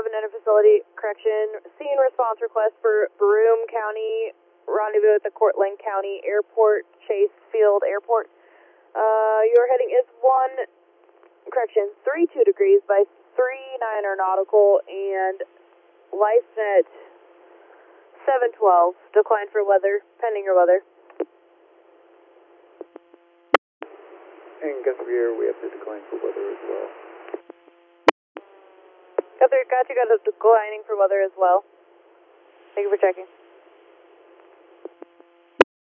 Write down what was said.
7 inter-facility correction. Scene response request for Broome County, rendezvous at the Cortland County Airport, Chase Field Airport. Your heading is 32 degrees by 39er nautical, and LifeNet 712, decline for weather, pending your weather. And Guthrie Air, we have to decline for weather as well. Guthrie, got you declining for weather as well. Thank you for checking.